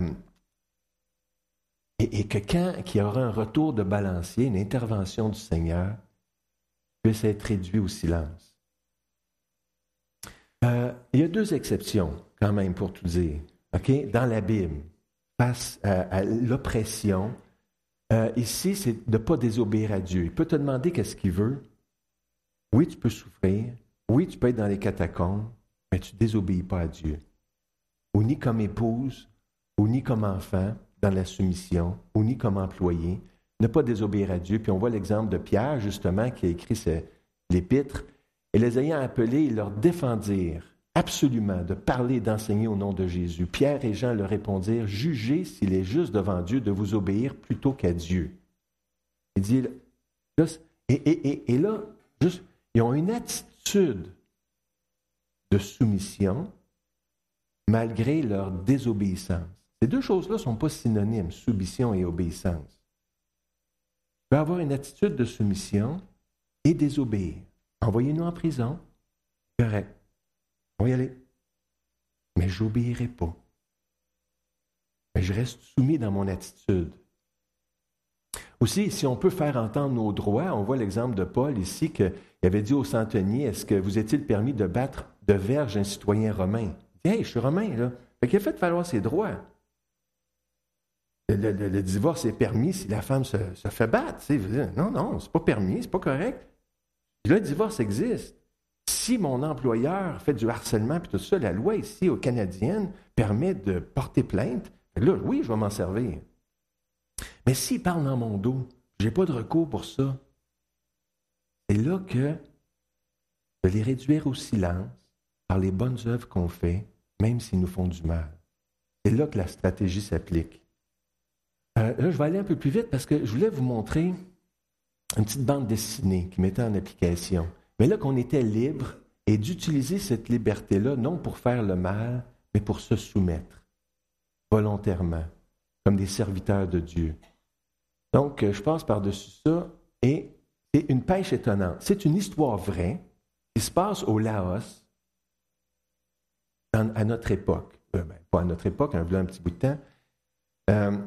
et que quand il y aura un retour de balancier, une intervention du Seigneur, puisse être réduit au silence. Il y a 2 exceptions, quand même, pour tout dire, dans la Bible, face à l'oppression. Ici, c'est de ne pas désobéir à Dieu. Il peut te demander qu'est-ce qu'il veut. Oui, tu peux souffrir. Oui, tu peux être dans les catacombes, mais tu ne désobéis pas à Dieu. Ou ni comme épouse, ou ni comme enfant, dans la soumission, ou ni comme employé. Ne pas désobéir à Dieu. Puis on voit l'exemple de Pierre, justement, qui a écrit l'épître. Et les ayant appelés, ils leur défendirent absolument de parler et d'enseigner au nom de Jésus. Pierre et Jean leur répondirent, « Jugez s'il est juste devant Dieu de vous obéir plutôt qu'à Dieu. » Il dit, là, et là, juste, ils ont une attitude de soumission malgré leur désobéissance. Ces 2 choses-là ne sont pas synonymes, soumission et obéissance. Tu peux avoir une attitude de soumission et désobéir. Envoyez-nous en prison, correct. On va y aller. Mais je n'obéirai pas. Mais je reste soumis dans mon attitude. Aussi, si on peut faire entendre nos droits, on voit l'exemple de Paul ici qu'il avait dit au centenier, est-ce que vous est-il permis de battre de verge un citoyen romain? Il dit, hey, je suis romain, là. Fait qu'il a fait valoir ses droits. Le divorce est permis si la femme se fait battre. Non, c'est pas permis, c'est pas correct. Puis le divorce existe. Si mon employeur fait du harcèlement et tout ça, la loi ici, aux Canadiennes, permet de porter plainte, là, oui, je vais m'en servir. Mais s'il parle dans mon dos, je n'ai pas de recours pour ça, c'est là que de les réduire au silence par les bonnes œuvres qu'on fait, même s'ils nous font du mal. C'est là que la stratégie s'applique. Là, je vais aller un peu plus vite parce que je voulais vous montrer une petite bande dessinée qui mettait en application. Mais là qu'on était libre et d'utiliser cette liberté-là, non pour faire le mal, mais pour se soumettre volontairement, comme des serviteurs de Dieu. Donc, je passe par-dessus ça, et c'est une pêche étonnante. C'est une histoire vraie qui se passe au Laos à notre époque. Pas à notre époque, il y a un petit bout de temps.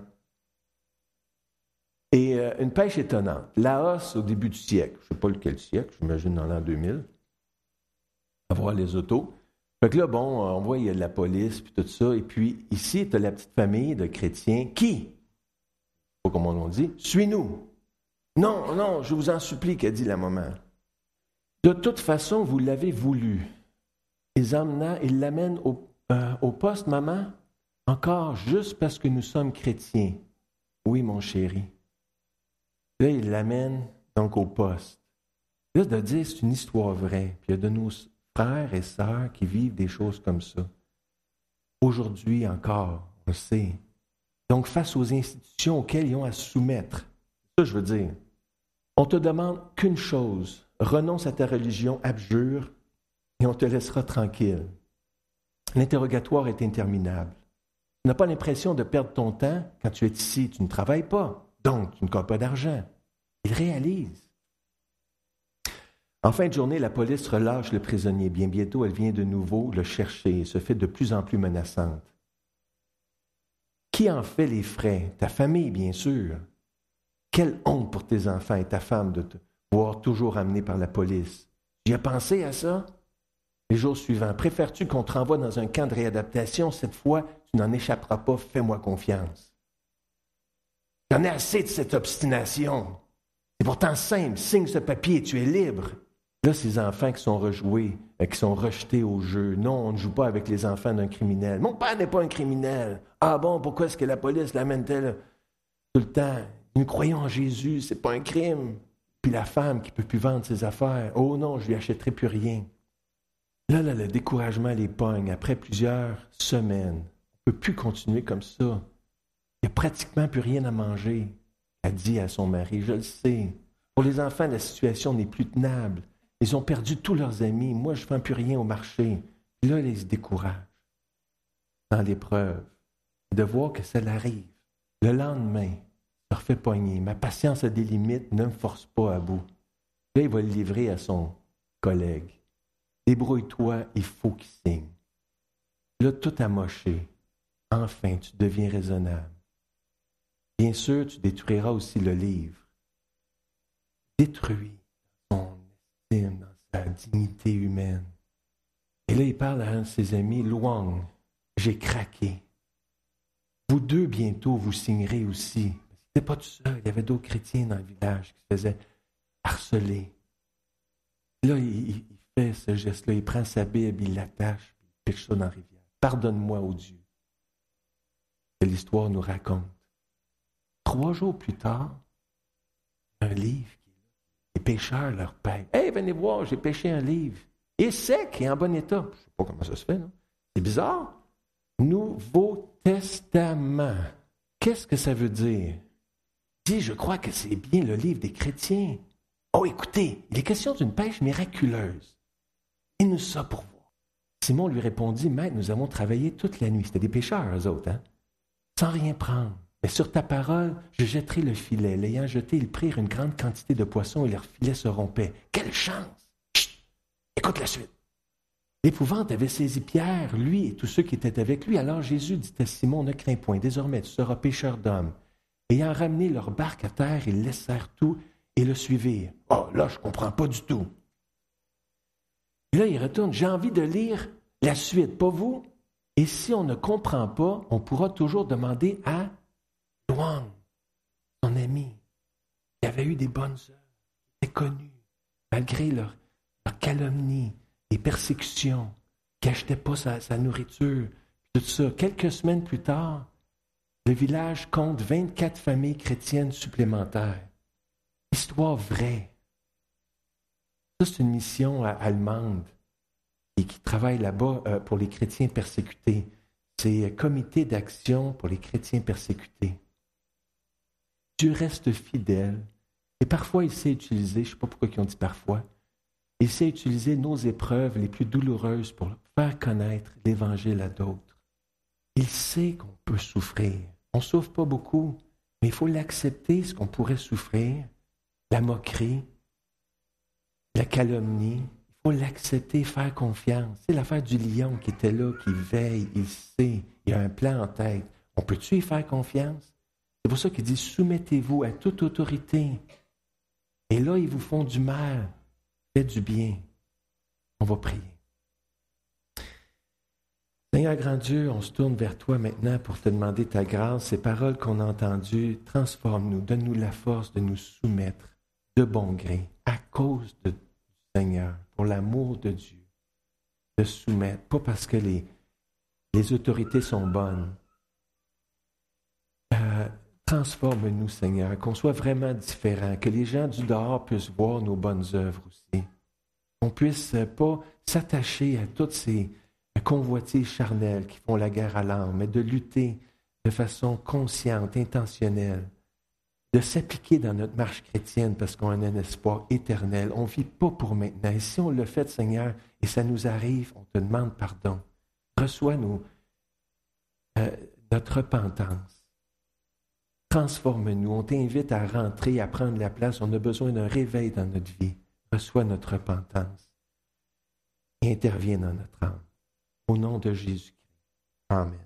Et une pêche étonnante. Laos, au début du siècle, je ne sais pas lequel siècle, j'imagine dans l'an 2000, à voir les autos. Fait que là, on voit, il y a de la police, puis tout ça. Et puis, ici, tu as la petite famille de chrétiens qui, je ne sais pas comment on dit, suis-nous. Non, je vous en supplie, qu'a dit la maman. De toute façon, vous l'avez voulu. Ils l'amènent au poste, maman, encore juste parce que nous sommes chrétiens. Oui, mon chéri. Là, il l'amène donc au poste. Là, de dire c'est une histoire vraie. Puis il y a de nos frères et sœurs qui vivent des choses comme ça. Aujourd'hui encore, on le sait. Donc, face aux institutions auxquelles ils ont à se soumettre, ça, je veux dire, on te demande qu'une chose, renonce à ta religion, abjure, et on te laissera tranquille. L'interrogatoire est interminable. Tu n'as pas l'impression de perdre ton temps quand tu es ici, tu ne travailles pas. Donc, tu ne gagnes pas d'argent. Il réalise. En fin de journée, la police relâche le prisonnier. Bien bientôt, elle vient de nouveau le chercher et se fait de plus en plus menaçante. Qui en fait les frais? Ta famille, bien sûr. Quelle honte pour tes enfants et ta femme de te voir toujours amené par la police. J'y ai pensé à ça. Les jours suivants, préfères-tu qu'on te renvoie dans un camp de réadaptation? Cette fois, tu tu n'en échapperas pas, fais-moi confiance. J'en ai assez de cette obstination. C'est pourtant simple, signe ce papier, tu es libre. Là, ces enfants qui sont rejoués, qui sont rejetés au jeu. Non, on ne joue pas avec les enfants d'un criminel. Mon père n'est pas un criminel. Ah bon, pourquoi est-ce que la police l'amène-t-elle tout le temps? Nous croyons en Jésus, c'est pas un crime. Puis la femme qui ne peut plus vendre ses affaires. Oh non, je lui achèterai plus rien. Là, le découragement les pogne. Après plusieurs semaines, on ne peut plus continuer comme ça. Il n'y a pratiquement plus rien à manger. Elle dit à son mari, je le sais. Pour les enfants, la situation n'est plus tenable. Ils ont perdu tous leurs amis. Moi, je ne fais plus rien au marché. Puis là, ils se découragent dans l'épreuve. De voir que ça l'arrive. Le lendemain, je leur fais pogner. Ma patience a des limites, ne me force pas à bout. Là, il va le livrer à son collègue. Débrouille-toi, il faut qu'il signe. Là, tout amoché. Enfin, tu deviens raisonnable. Bien sûr, tu détruiras aussi le livre. Détruis son estime, dans sa dignité humaine. Et là, il parle à un de ses amis, Luang, j'ai craqué. Vous deux, bientôt, vous signerez aussi. Il n'était pas tout seul, il y avait d'autres chrétiens dans le village qui se faisaient harceler. Là, il fait ce geste-là, il prend sa Bible, il l'attache, puis il pitche ça dans la rivière. Pardonne-moi, ô Dieu. Et l'histoire nous raconte. 3 jours plus tard, un livre, les pêcheurs leur payent. « Hey, venez voir, j'ai pêché un livre. Il est sec et en bon état. » Je ne sais pas comment ça se fait, non? C'est bizarre. Nouveau Testament. Qu'est-ce que ça veut dire? Dis, je crois que c'est bien le livre des chrétiens. Oh, écoutez, il est question d'une pêche miraculeuse. Et nous ça pour voir. Simon lui répondit, Maître, nous avons travaillé toute la nuit. C'était des pêcheurs, eux autres, hein? Sans rien prendre. Mais sur ta parole, je jetterai le filet. L'ayant jeté, ils prirent une grande quantité de poissons et leur filet se rompait. Quelle chance! Chut! Écoute la suite. L'épouvante avait saisi Pierre, lui et tous ceux qui étaient avec lui. Alors Jésus dit à Simon, ne crains point, désormais tu seras pêcheur d'hommes. Ayant ramené leur barque à terre, ils laissèrent tout et le suivirent. Oh, là, je ne comprends pas du tout. Et là, il retourne, j'ai envie de lire la suite, pas vous? Et si on ne comprend pas, on pourra toujours demander à Luang, son ami, qui avait eu des bonnes œuvres, qui était connu, malgré leur calomnie, les persécutions, qui n'achetaient pas sa nourriture, tout ça. Quelques semaines plus tard, le village compte 24 familles chrétiennes supplémentaires. Histoire vraie. Ça, c'est une mission allemande qui travaille là-bas pour les chrétiens persécutés. C'est Comité d'action pour les chrétiens persécutés. Dieu reste fidèle. Et parfois, il sait utiliser, je ne sais pas pourquoi ils ont dit parfois, il sait utiliser nos épreuves les plus douloureuses pour faire connaître l'Évangile à d'autres. Il sait qu'on peut souffrir. On ne souffre pas beaucoup, mais il faut l'accepter, ce qu'on pourrait souffrir, la moquerie, la calomnie. Il faut l'accepter, faire confiance. C'est l'affaire du lion qui était là, qui veille, il sait, il a un plan en tête. On peut-tu y faire confiance? C'est pour ça qu'il dit, soumettez-vous à toute autorité. Et là, ils vous font du mal. Faites du bien. On va prier. Seigneur grand Dieu, on se tourne vers toi maintenant pour te demander ta grâce. Ces paroles qu'on a entendues, transforme-nous, donne-nous la force de nous soumettre de bon gré, à cause du Seigneur, pour l'amour de Dieu, de soumettre, pas parce que les autorités sont bonnes. Transforme-nous, Seigneur, qu'on soit vraiment différents, que les gens du dehors puissent voir nos bonnes œuvres aussi. Qu'on ne puisse pas s'attacher à toutes ces convoitises charnelles qui font la guerre à l'âme, mais de lutter de façon consciente, intentionnelle, de s'appliquer dans notre marche chrétienne parce qu'on a un espoir éternel. On ne vit pas pour maintenant. Et si on le fait, Seigneur, et ça nous arrive, on te demande pardon. Reçois notre repentance. Transforme-nous. On t'invite à rentrer, à prendre la place. On a besoin d'un réveil dans notre vie. Reçois notre repentance et interviens dans notre âme. Au nom de Jésus-Christ. Amen.